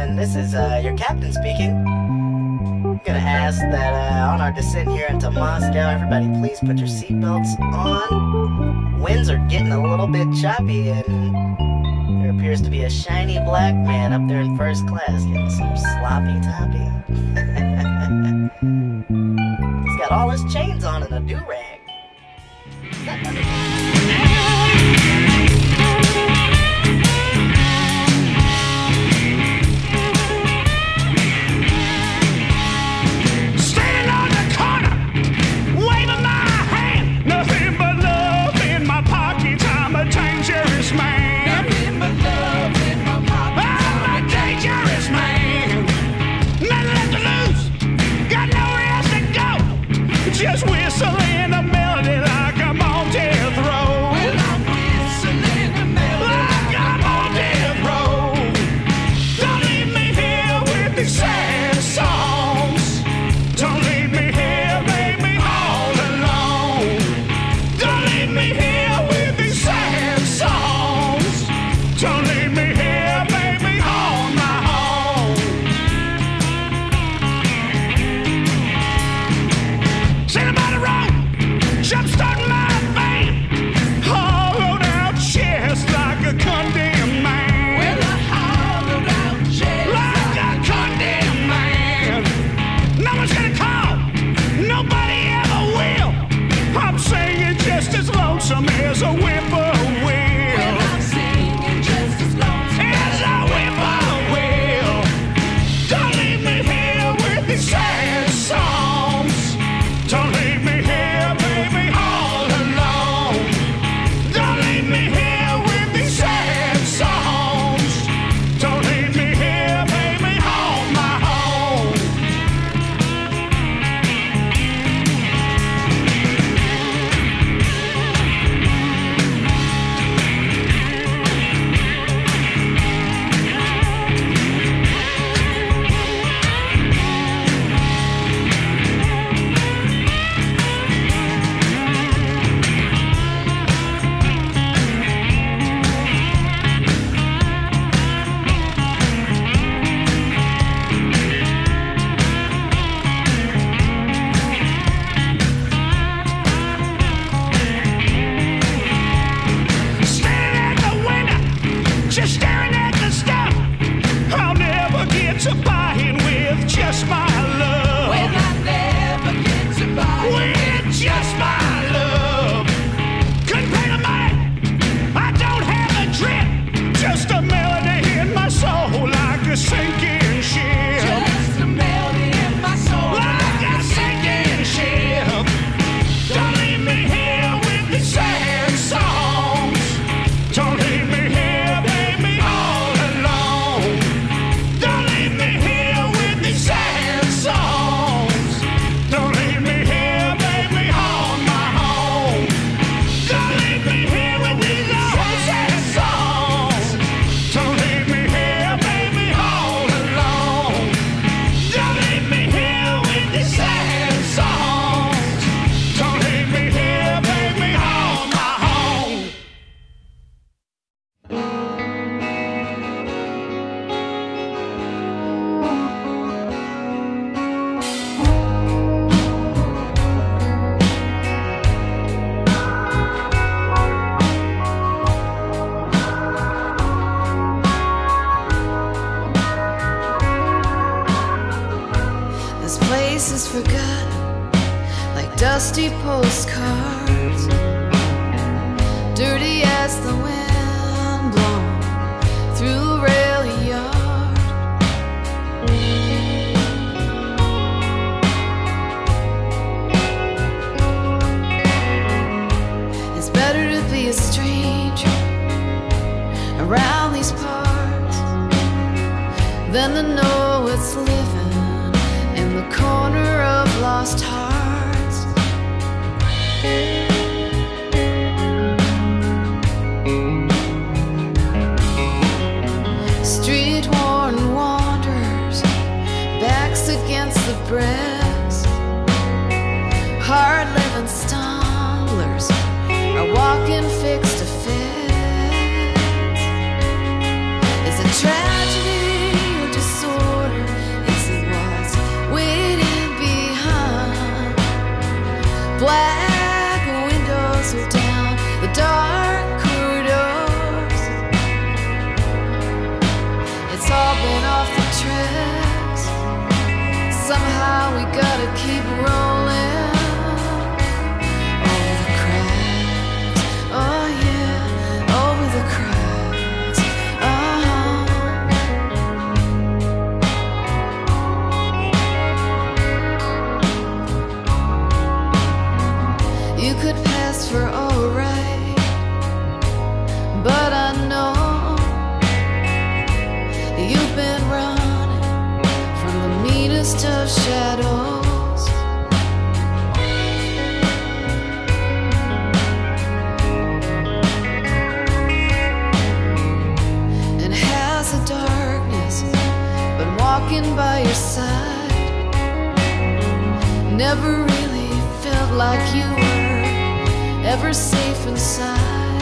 gentlemen, this is your captain speaking. I'm gonna ask that on our descent here into Moscow, everybody please put your seatbelts on. Winds are getting a little bit choppy, and there appears to be a shiny black man up there in first class getting some sloppy toppy. He's got all his chains on and a do-rag. Just whistling a melody like I'm on death row. Well, I'm whistling a melody like I'm on death row. Don't leave me here with these sad songs. Don't leave me here, baby, all alone. Don't leave me here with these sad songs. Don't leave me here, baby, on my own. Anybody wrong? Jumpstarting my vein, hollowed out chest like a condemned man. Well, I hollowed out chest like a condemned man. No one's gonna call, nobody ever will. I'm singing just as lonesome as a whippoorwill. Well, I'm singing just as lonesome as a whippoorwill. Don't leave me here with these sad songs. Don't leave me here, baby, all alone. Don't leave me here with these sad songs. Don't leave me here, baby, on my own. Standing at the window, just staring at the stuff. I'll never get to buying with just my love. Well, I never get to buy With just my love. Couldn't pay the money, I don't have a drip. Just a melody in my soul like a sinking ship. just a melody in my soul. Like a sinking ship. Don't leave me here with these sad songs. Don't leave me here, baby, all alone. Don't leave me here with these sad songs. Don't leave me here, baby, on my own. Don't leave me here with these old sad songs. Don't leave me here, baby, all alone. Don't leave me here with these sad songs. Don't leave me here, baby, on my own. This place is forgotten, like dusty postcards, dirty as the wind blown through a rail yard. It's better to be a stranger around these parts than to know it's living in the corner of lost hearts. Street-worn wanderers, backs against the bricks, hard-living stumblers are walking fix to fix. Is it tragedy or just darkest of shadows. And has the darkness been walking by your side? Never really felt like you were ever safe inside.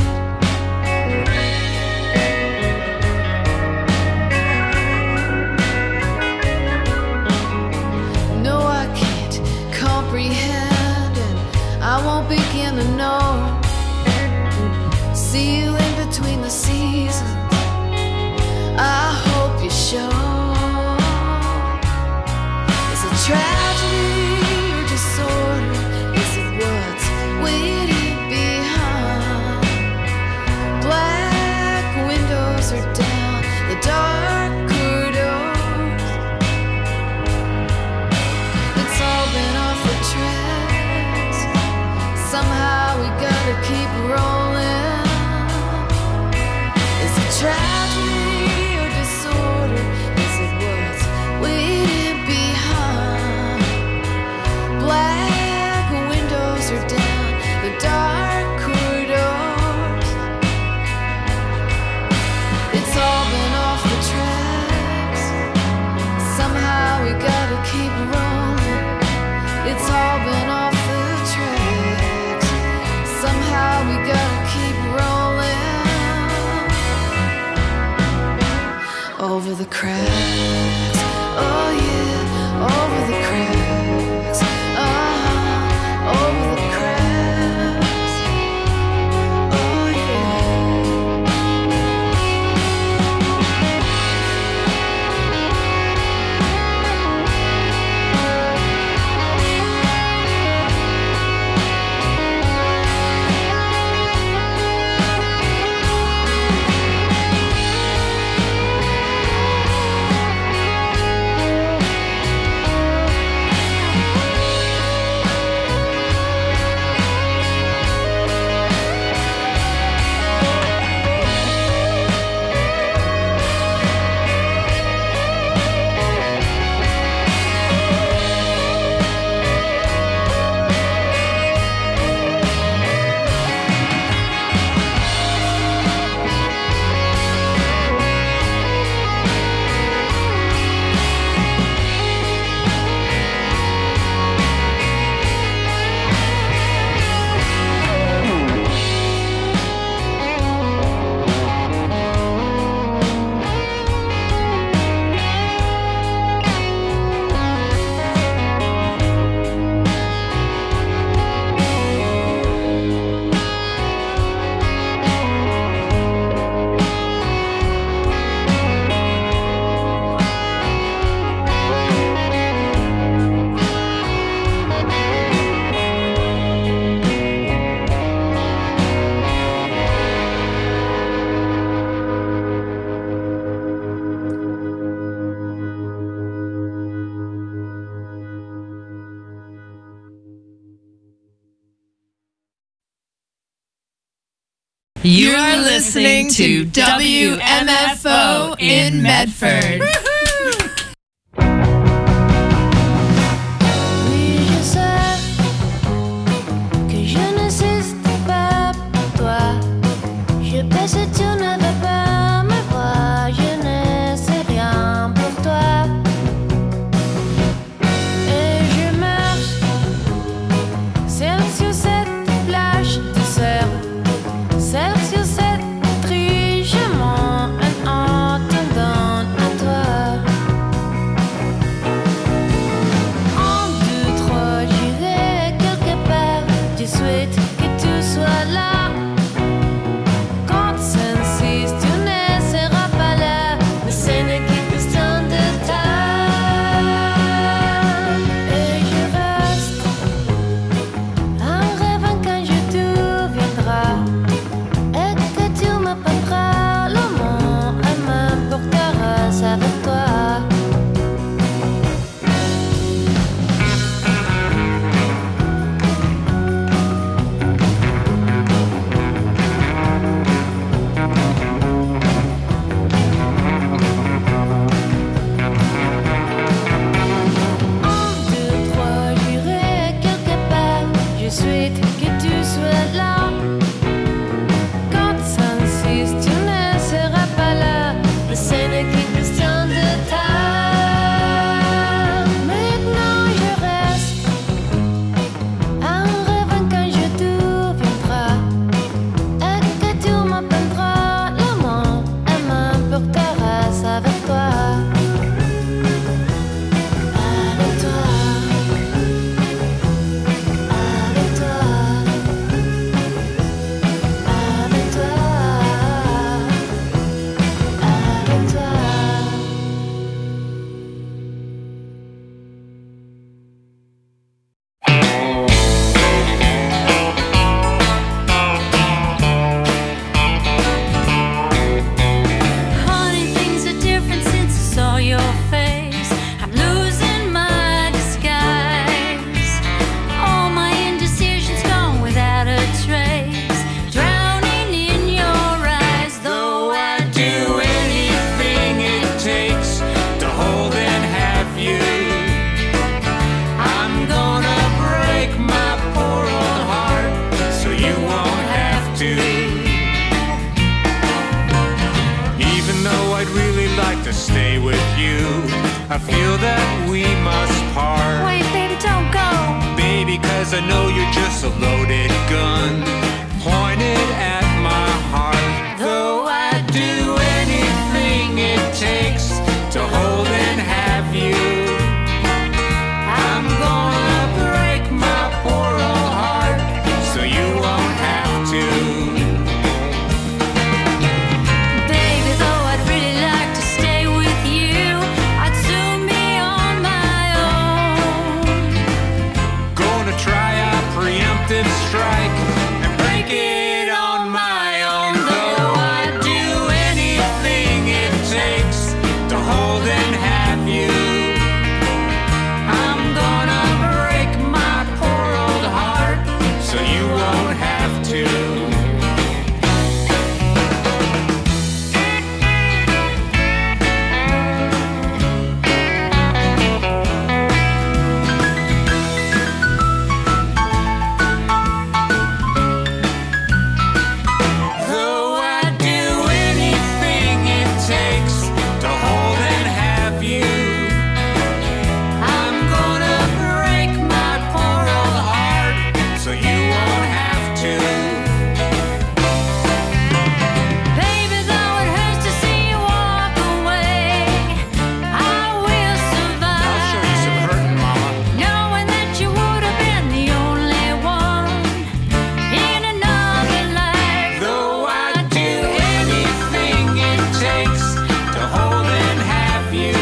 I won't begin to know. See you in between the seasons. I hope you show. Is it tragedy or disorder? Is it what's waiting behind? Black windows are down the dark corridors. It's all been off the track. Somehow we gotta keep rolling. Is it tragedy or disorder? Is it what's waiting behind? Black windows are down the dark corridors. It's all been off the tracks. Somehow we gotta keep rolling. It's all been off the tracks. Somehow we gotta keep rolling. Over the cracks. Oh yeah, over the cracks. Over the cracks. Oh yeah. You are listening to WMFO in Medford. Oui, je sais que je n'existe pas pour toi. Je pense que tu ne veux pas me voir. Je ne sais rien pour toi. Et je marche seule sur cette plage de sable. Seul sur cette trichement en attendant à toi. I feel that we must part. Wait, baby, don't go. Baby, 'cause I know you're just a loaded gun pointed at my heart. Though I'd do anything it takes to hold and have you, I'm gonna break my poor old heart so you won't have to. Baby, though I'd really like to stay with you, I'd soon be on my own. Gonna try a preemptive strike and break it on my own. Though I'd do anything it takes to hold and have you, I'm gonna break my poor old heart so you won't have to. Though I'd do anything it takes to hold and have you, I'm gonna break my poor old heart so you won't have to. Baby, though it hurts to see you walk away, I will I'll show survive, you some hurting, Mama. knowing that you would have been the only one in another life. Though I'd do anything it takes to hold and have you,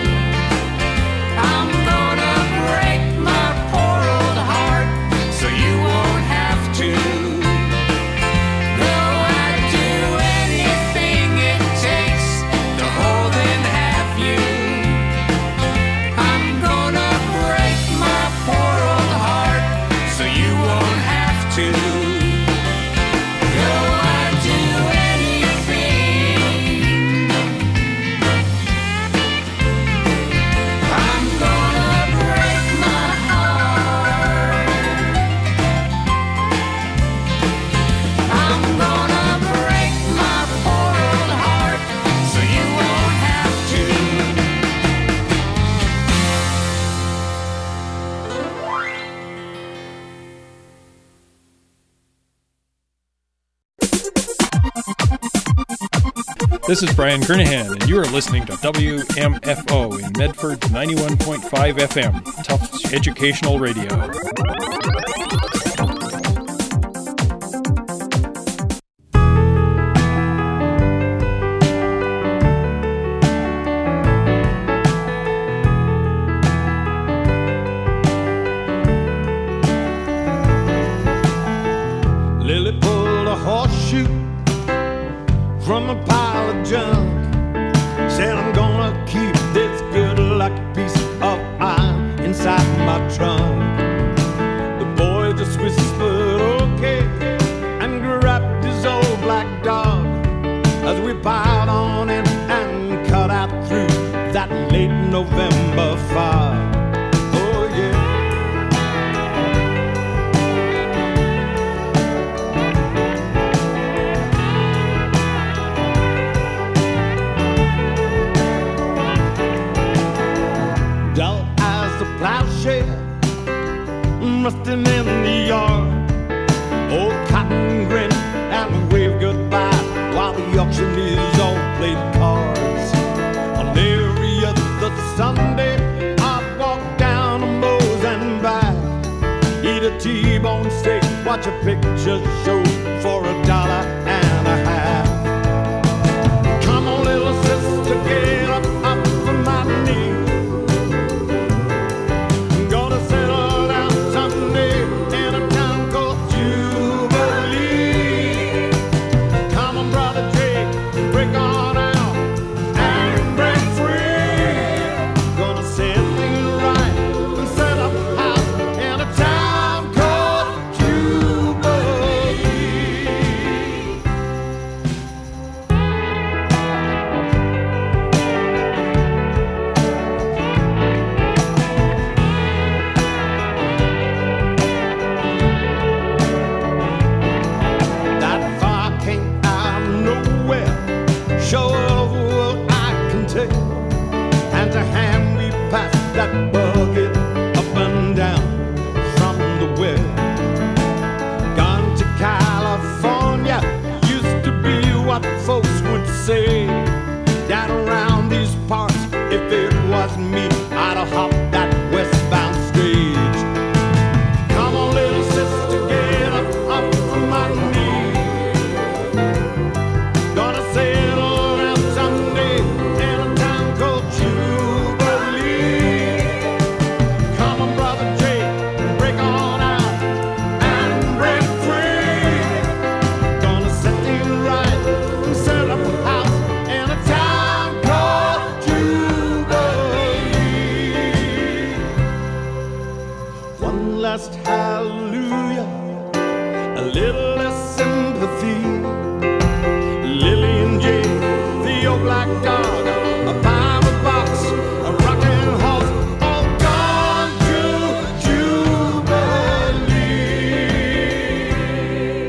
I'm gonna break my poor old heart so you won't have to. Though I'd do anything it takes to hold and have you, I'm gonna break my poor old heart so you won't have to. Though I'd do anything, I'm gonna break my heart. I'm gonna break my poor old heart so you won't have to. This is Brian Kernahan, and you are listening to WMFO in Medford's 91.5 FM, Tufts Educational Radio. Lily pulled a horseshoe from a pile of junk. Said I'm gonna keep this good lucky piece of iron inside my trunk. The boy just whispered okay and grabbed his old black dog as we piled on in and cut out through that late November fog. Oh yeah. Dull as the plowshare, rusting in the yard. Old cotton grin and wave goodbye while the auctioneers all played cards. On every other Sunday, I'd walk down to Moe's and back, eat a T-bone steak, watch a picture show for $1.50. Come on, little sister, get up from my knee. Gonna settle down someday in a town called Jubilee. Come on, brother Jake, break on out and break free. Gonna set things right and set up house in a town called Jubilee. pass that bucket up and down from the west. Gone to California used to be what folks would say. Down around these parts, if it was me, I'd have hopped that westbound stage. Come on, little sister, get up from my knee. Gonna sail around someday in a town called Jubilee. Come on, brother Jake, break on out and break free. Gonna set things right, set up a house in a town called Jubilee. One last hallelujah, a little less sympathy. Lily and Jay, the old black dog, a Bible box, a rocking horse, all gone to Jubilee.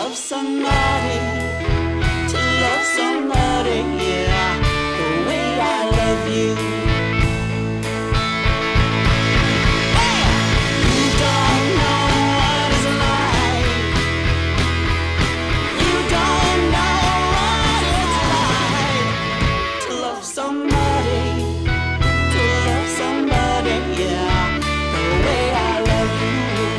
love somebody, to love somebody, yeah, the way I love you. You don't know what it's like. You don't know what it's like to love somebody, to love somebody, yeah, the way I love you.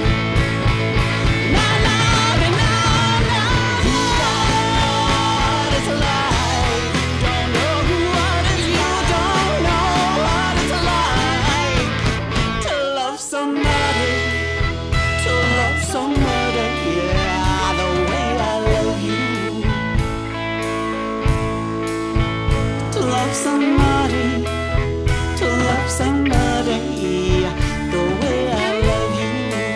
No, no, no, no, you don't know what it's like. You don't know what it's, you don't know what it's like to love somebody, to love somebody, yeah, the way I love you. To love somebody, to love somebody, the way I love you.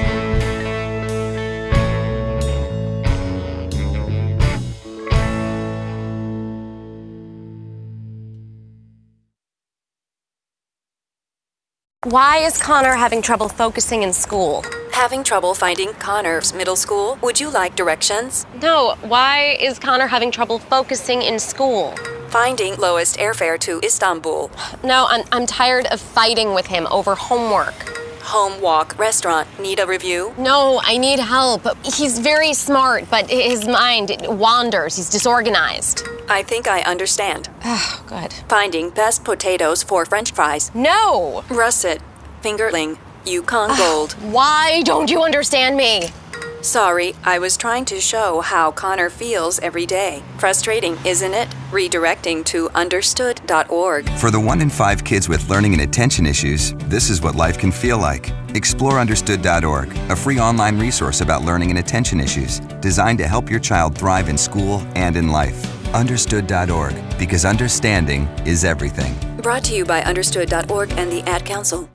Why is Connor having trouble focusing in school? Having trouble finding Connor's middle school? Would you like directions? No, why is Connor having trouble focusing in school? Finding lowest airfare to Istanbul. No, I'm tired of fighting with him over homework. Home walk restaurant. Need a review? No, I need help. He's very smart, but his mind wanders. He's disorganized. I think I understand. Oh, good. Finding best potatoes for French fries. No! Russet. Fingerling. Yukon Gold. Why don't you understand me? Sorry, I was trying to show how Connor feels every day. Frustrating, isn't it? Redirecting to understood.org. For the 1 in 5 kids with learning and attention issues, this is what life can feel like. Explore understood.org, a free online resource about learning and attention issues, designed to help your child thrive in school and in life. Understood.org, because understanding is everything. Brought to you by understood.org and the Ad Council.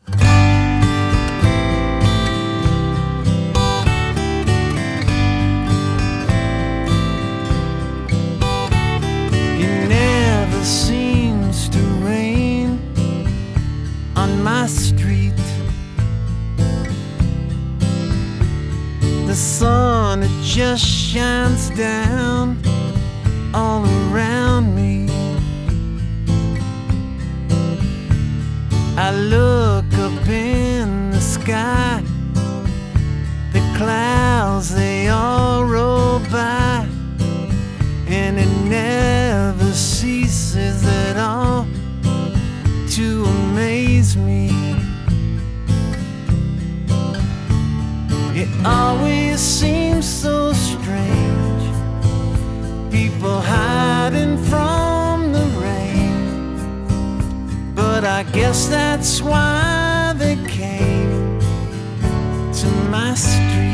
It never seems to rain on my street. The sun, it just shines down all around me. I look up in the sky, the clouds, they all roll by, and it never ceases at all to amaze me. It always seems so strange, people hiding from the rain, but I guess that's why they came to my street.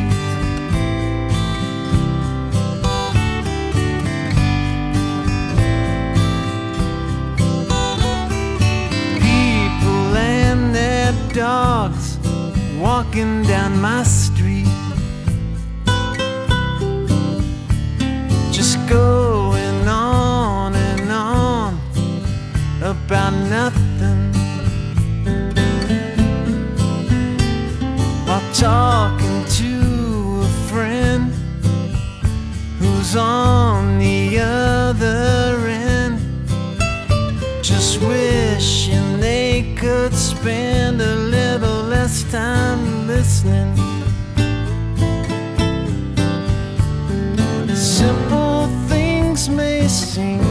People and their dogs walking down my street, just going on and on about nothing, while talking to a friend who's on the other end, just wishing they could spend a little less time listening. Simple things may seem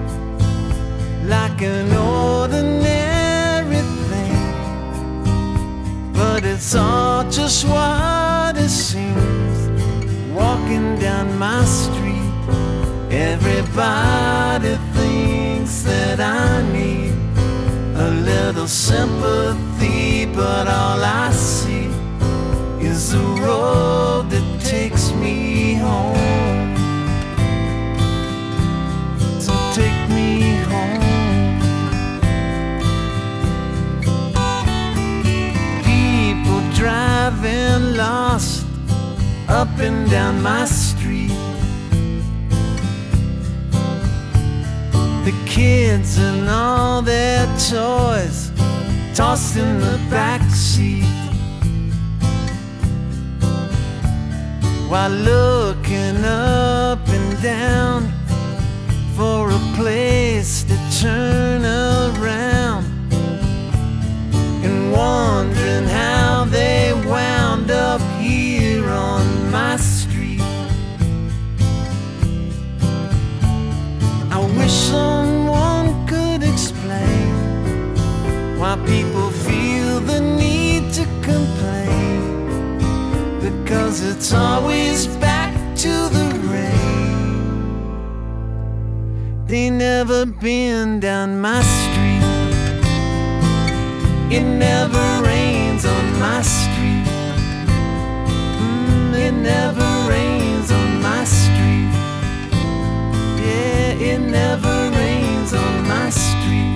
like an ordinary thing, but it's all just what it seems. Walking down my street, everybody thinks that I need a little sympathy, but all I see is the road that takes me home. So take me home. People driving lost up and down my street, the kids and all their toys tossed in the back seat, while looking up down for a place to turn around, and wondering how they wound up here on my street. I wish someone could explain why people feel the need to complain, because it's always back to the rain. They never been down my street. It never rains on my street. It never rains on my street. Yeah, it never rains on my street.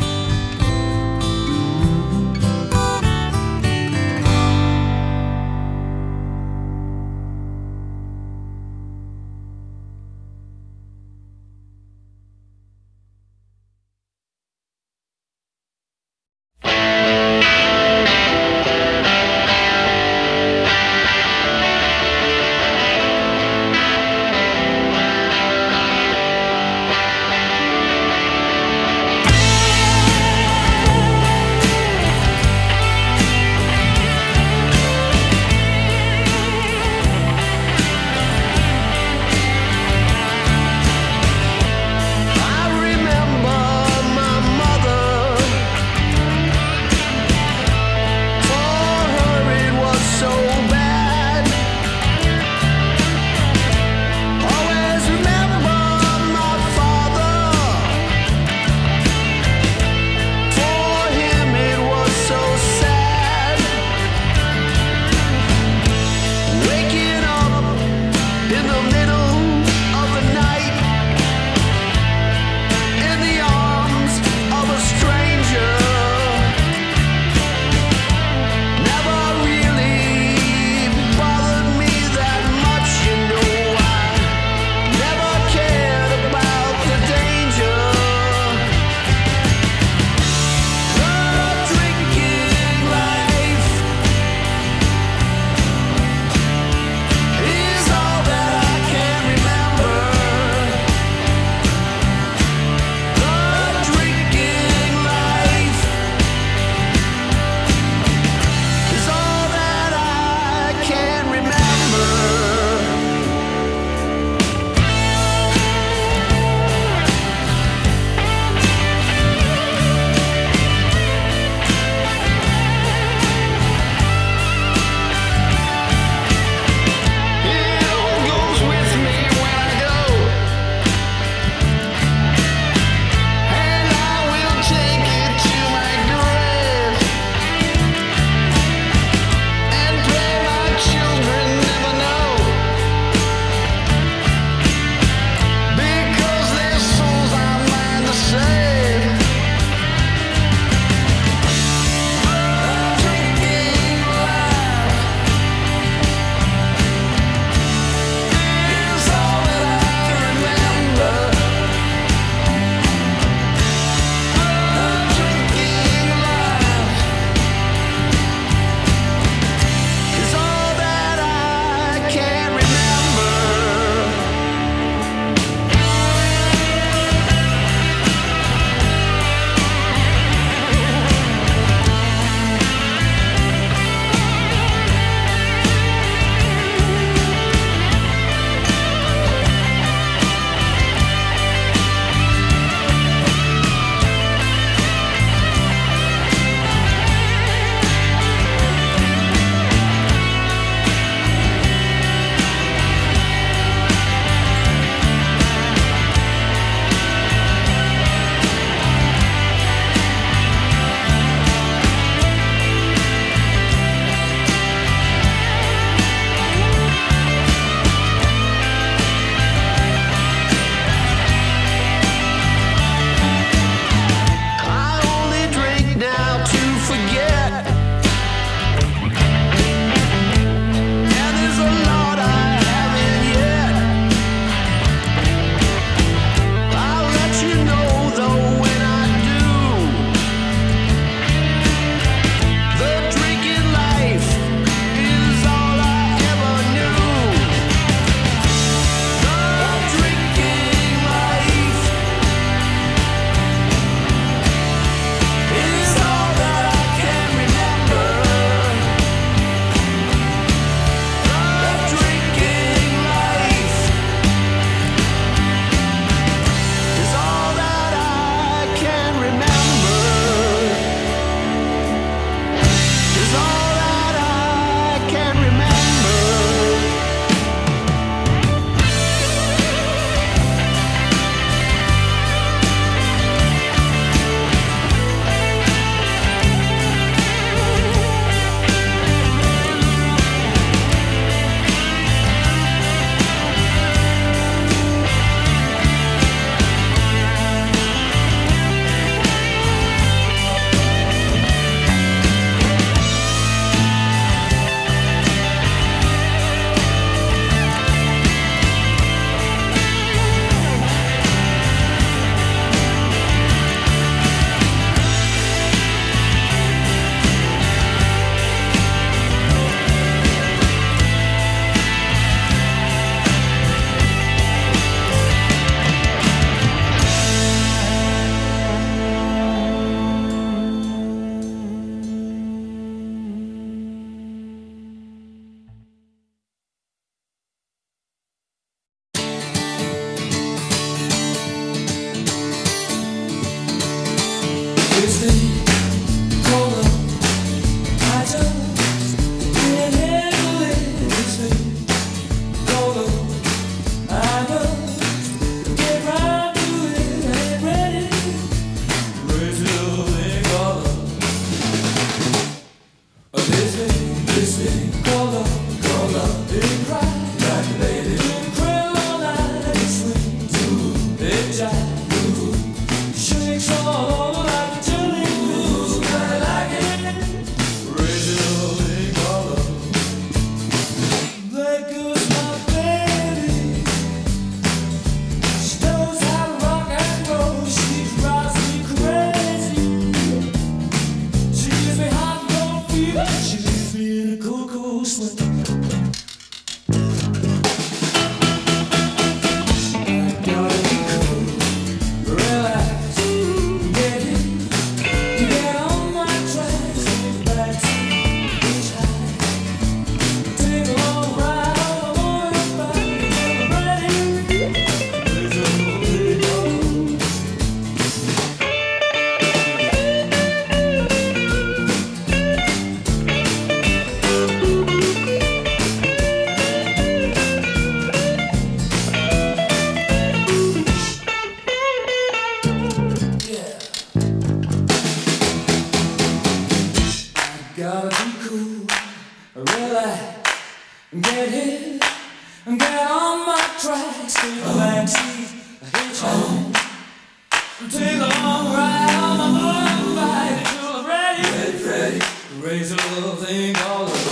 Take a long ride on my motorbike till I'm ready. Ready. Raise a little thing called love.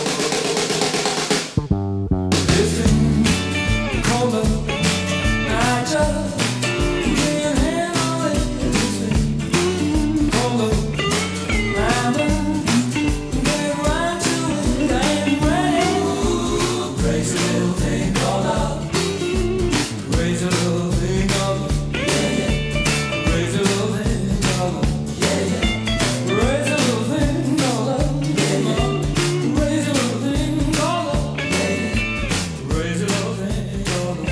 This thing called love. I just can't handle it. This thing called love. I'm get right to it. I'm ready. Raise a little thing called love. Raise a little thing called love. Raise a little thing called love. Raise a little thing called love. Raise a little thing called love. Raise a little thing called love. Raise a little thing called love.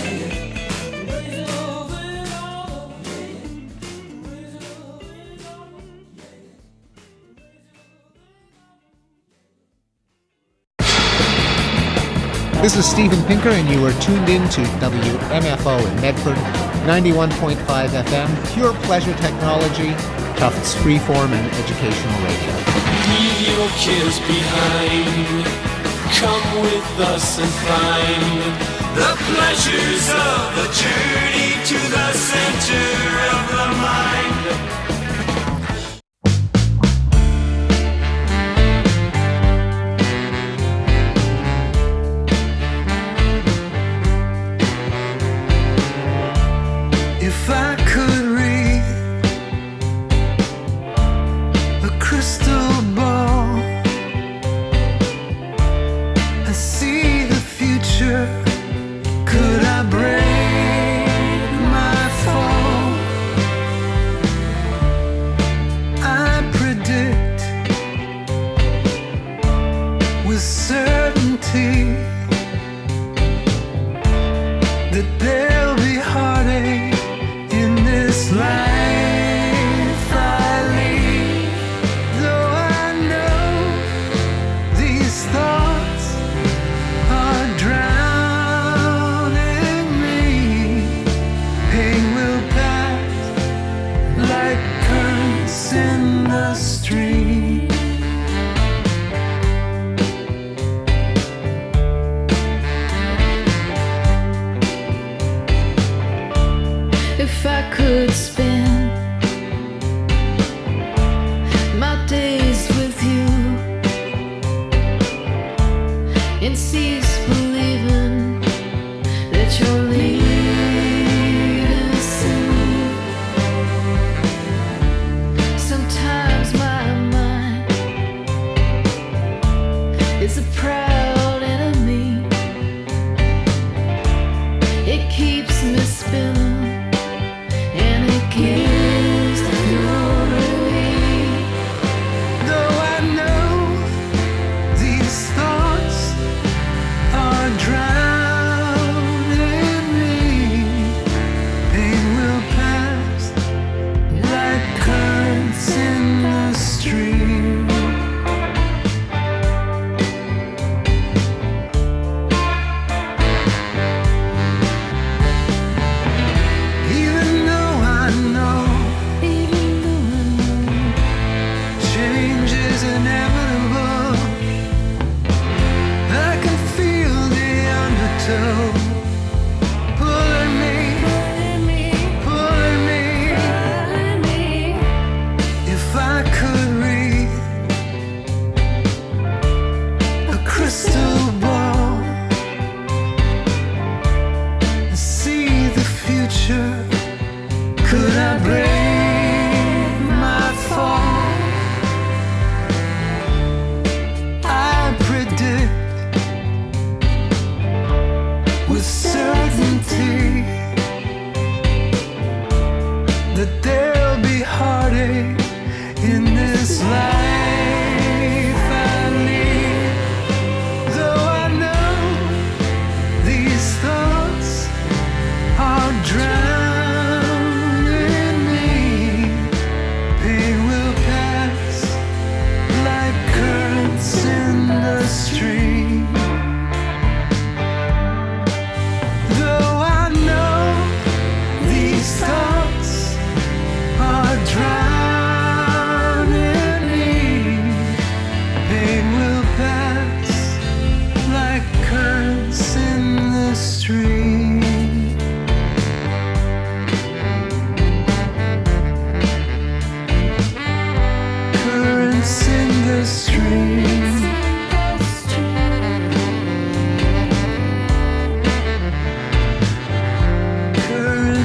This is Steven Pinker, and you are tuned in to WMFO in Medford, 91.5 FM, pure pleasure technology, Tufts freeform and educational radio. Leave your kids behind. Come with us and find the pleasures of the journey to the center of the mind. If I could read a crystal ball, I see the future. Could I break my fall? I predict with certainty that there'll be heartache in this life I lead. Though I know these thoughts are drowning me, pain will pass like currents in the stream. If I could spend my days with you and cease believing that you're leaving soon. Sometimes my mind is a proud enemy. It keeps me spinning. Though I know these thoughts are drowning me, pain will pass like currents in the stream. Even though I know change is inevitable, I can feel the undertow pulling me. If I could read a crystal ball and see the future, could I break my fall? I predict with certainty that there'll be heartache in this life I lead. Though I know these thoughts are drowning me, pain will pass like currents in the stream. Though I know these thoughts are drowning me, pain will pass like currents in the stream.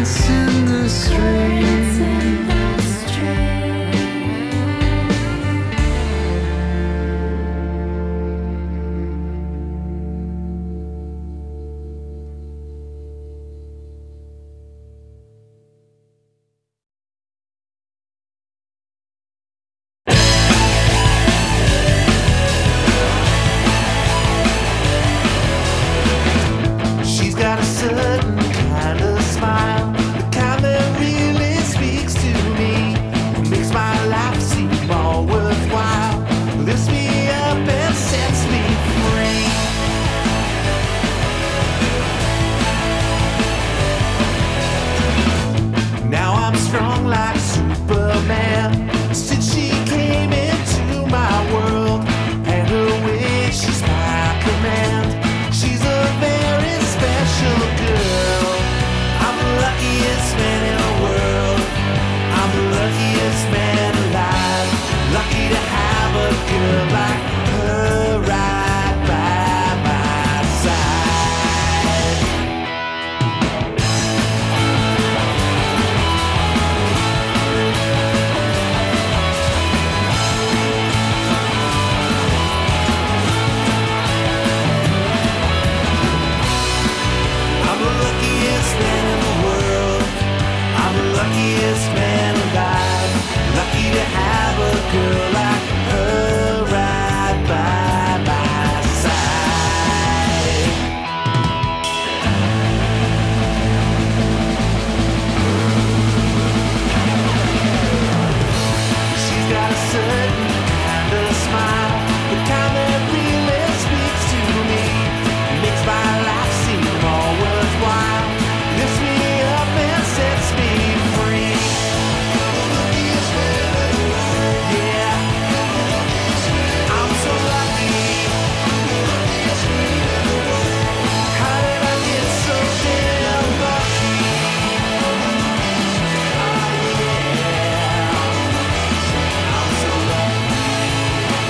She's got a certain kind of smile, the kind that really speaks to me, makes my life seem more worthwhile, lifts me up and sets me free. Now I'm strong like Superman, since she came into my world, and her way she's my command. She's a very special girl. I'm the luckiest man in the world. I'm the luckiest man alive. Lucky to have a girl like her right by my side. I'm the luckiest man in the world. I'm the luckiest man alive. Lucky to have a girl like her right by my side. She's got a certain kind of smile, the kind that really speaks to me, makes my life seem more worthwhile, lifts me up and sets me free. Yeah, I'm so lucky. How did I get so damn lucky? Oh yeah, I'm so lucky.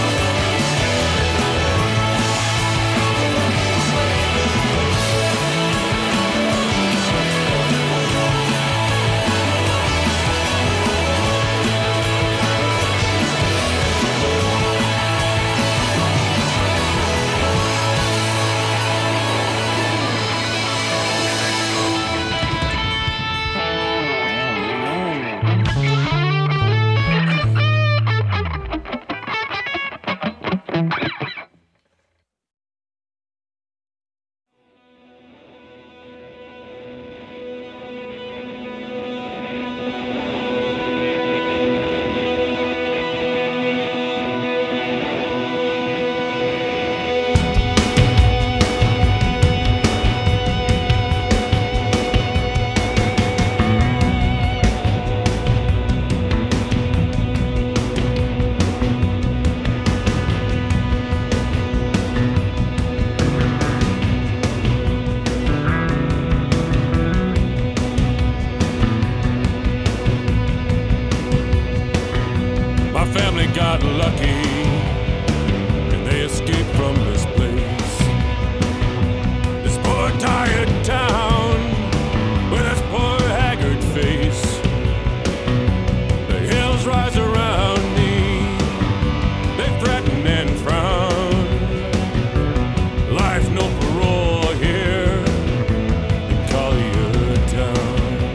My family got lucky and they escaped from this place. This poor tired town with its poor haggard face. The hills rise around me, they threaten and frown. Life no parole here in Collier town.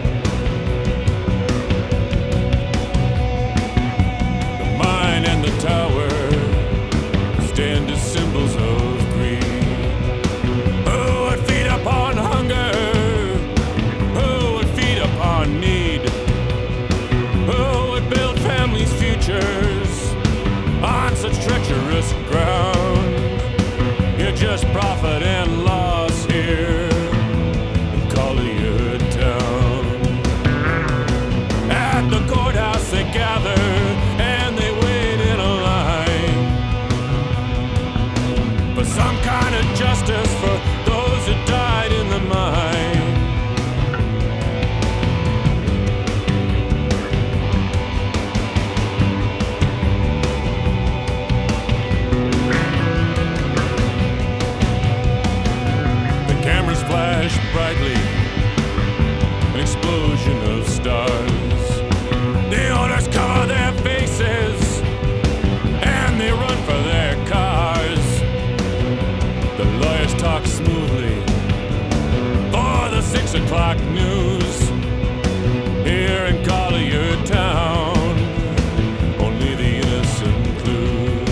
The mine and the tower stand as symbols of greed. Who would feed upon hunger? Who would feed upon need? Who would build families' futures on such treacherous ground? You're just profit and loss here in Collier town. At the courthouse they gather and they wait in a line for some kind of justice for those who died in the mine. explosion of stars. The owners cover their faces and they run for their cars. The lawyers talk smoothly for the 6 o'clock news. Here in Collier Town, only the innocent clues.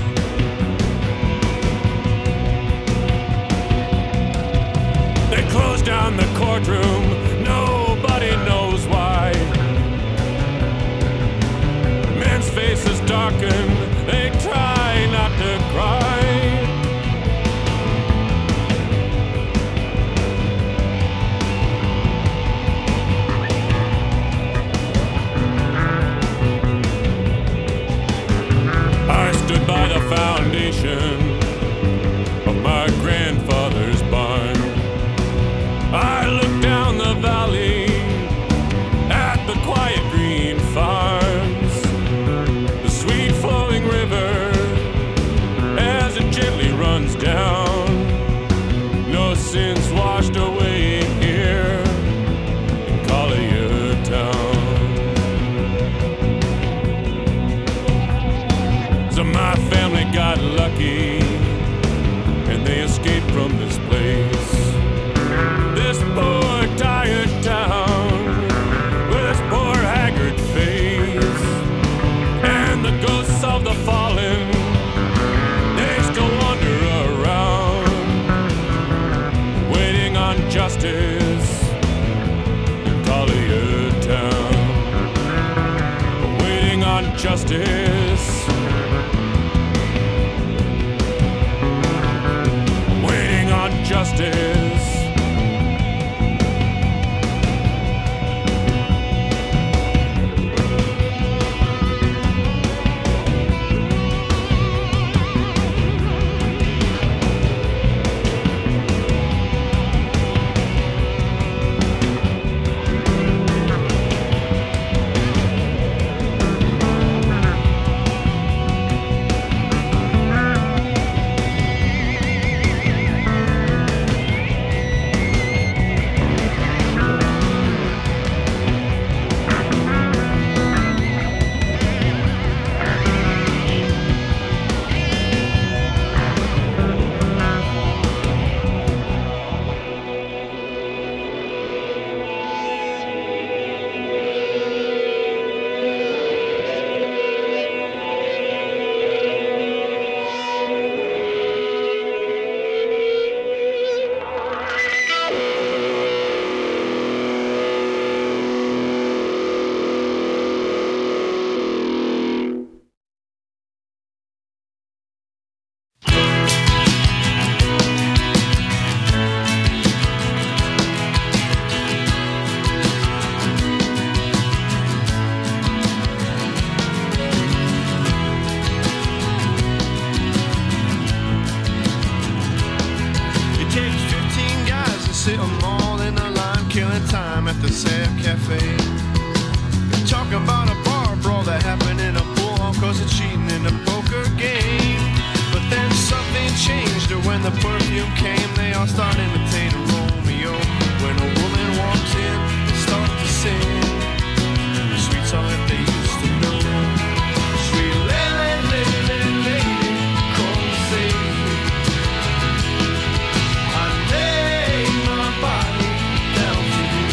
They close down the courtroom, nobody knows why. Men's faces darken, they try not to cry. I stood by the foundation of my grandfather's barn. I looked down the valley at the quiet green farms, the sweet flowing river as it gently runs down. No sins washed away here in Collier Town. So my family got lucky and they escaped from this place. This poor tired town with its poor haggard face, and the ghosts of the fallen, they still wander around, waiting on justice in Collier Town, waiting on justice, waiting on justice. sit them all in a line, killing time at the Sad Cafe. Talk about a bar brawl that happened in a pool hall cause of cheating in a poker game. But then something changed when the perfume came. They all start imitating Romeo. When a woman walks in, they start to sing the sweet song that they used to know. Sweet lady, lady, lady, come save me. I lay my body down for you.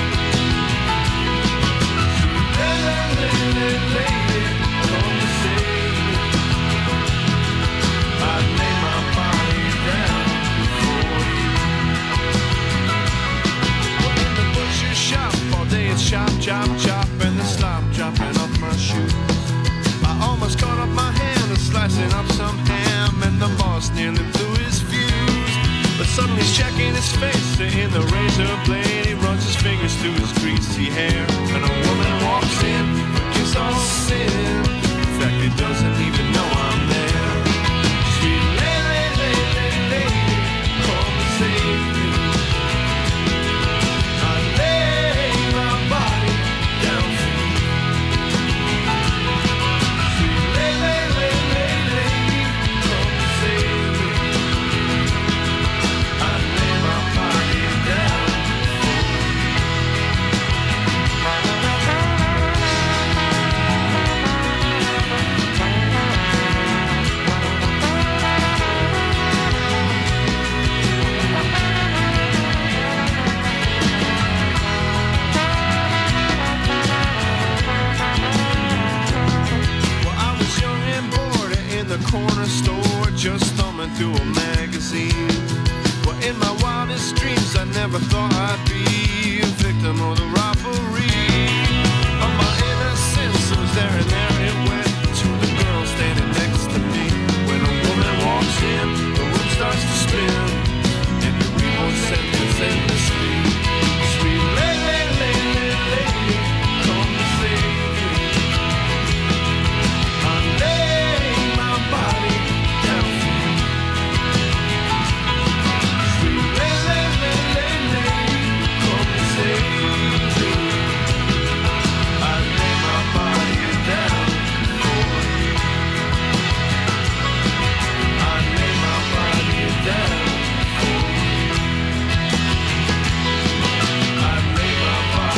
Sweet lady, lady, lady, come save me. I lay my body down for you. Well, in the butcher shop all day it's chop, chop, chop, and the slop dropping off my shoes. I almost caught up my hand and slicing up some ham, and the boss nearly blew his fuse. But suddenly he's checking his face in the razor blade. He runs his fingers through his greasy hair, and a woman walks in, forgives all sin. In fact, he doesn't even know I'm there. Sweet lady, lady, lady, come and save me. I lay my body down for you. Sweet lady, lady, lady, come and save me. I lay my body down for you. through a magazine. Well, in my wildest dreams, I never thought I'd be a victim of the riot.